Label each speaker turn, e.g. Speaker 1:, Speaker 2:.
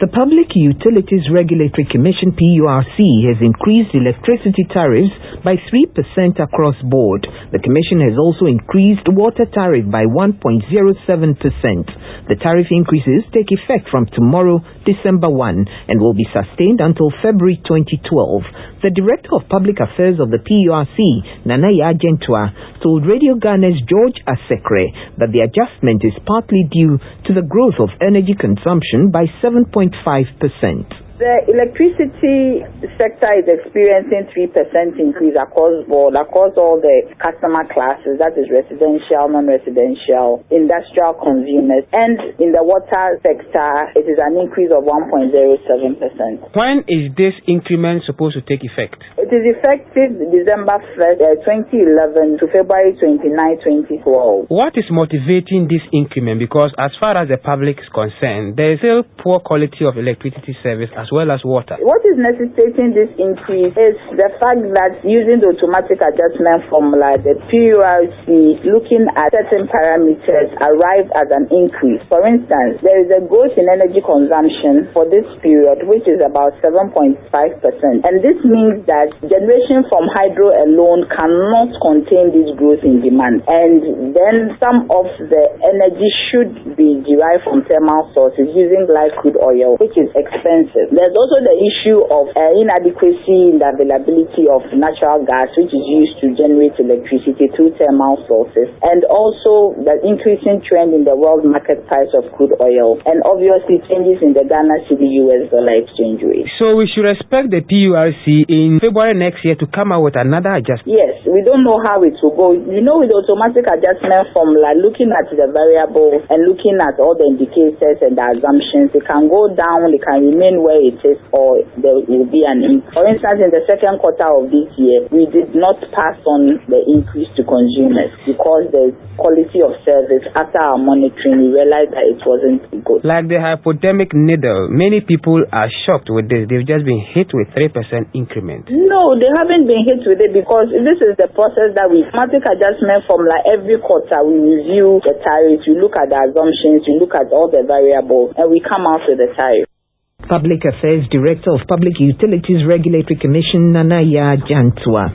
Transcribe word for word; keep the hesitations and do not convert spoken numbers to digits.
Speaker 1: The Public Utilities Regulatory Commission P U R C has increased electricity tariffs by three percent across board. The Commission has also increased water tariff by one point zero seven percent. The tariff increases take effect from tomorrow, December first, and will be sustained until February twenty twelve. The Director of Public Affairs of the P U R C, Nanaya Gentwa, told Radio Ghana's George Asekre that the adjustment is partly due to the growth of energy consumption by seven point five percent.
Speaker 2: The electricity sector is experiencing three percent increase across board, across all the customer classes, that is residential, non-residential, industrial consumers, and in the water sector, it is an increase of one point zero seven percent.
Speaker 3: When is this increment supposed to take effect?
Speaker 2: It is effective December first, twenty eleven to February twenty-ninth, twenty twelve.
Speaker 3: What is motivating this increment? Because as far as the public is concerned, there is still poor quality of electricity service as well as water.
Speaker 2: What is necessitating this increase is the fact that using the automatic adjustment formula, the P U R C, looking at certain parameters, arrived at an increase. For instance, there is a growth in energy consumption for this period, which is about seven point five percent. And this means that generation from hydro alone cannot contain this growth in demand. And then some of the energy should be derived from thermal sources using light crude oil, which is expensive. There's also the issue of uh, inadequacy in the availability of natural gas, which is used to generate electricity through thermal sources, and also the increasing trend in the world market price of crude oil, and obviously changes in the Ghana cedi U S dollar exchange rate.
Speaker 3: So we should expect the P U R C in February next year to come out with another adjustment?
Speaker 2: Yes, we don't know how it will go. You know, with the automatic adjustment formula, looking at the variables and looking at all the indicators and the assumptions, it can go down, it can remain where it is, or there will be an increase. For instance, in the second quarter of this year, we did not pass on the increase to consumers because the quality of service, after our monitoring, we realized that it wasn't good.
Speaker 3: Like the hypodermic needle, many people are shocked with this. They've just been hit with three percent increment.
Speaker 2: No, they haven't been hit with it because this is the process that we automatic adjustment formula. Every quarter we review the tariffs, we look at the assumptions, we look at all the variables, and we come out with the tariff.
Speaker 1: Public Affairs Director of Public Utilities Regulatory Commission, Nanaya Gentwa.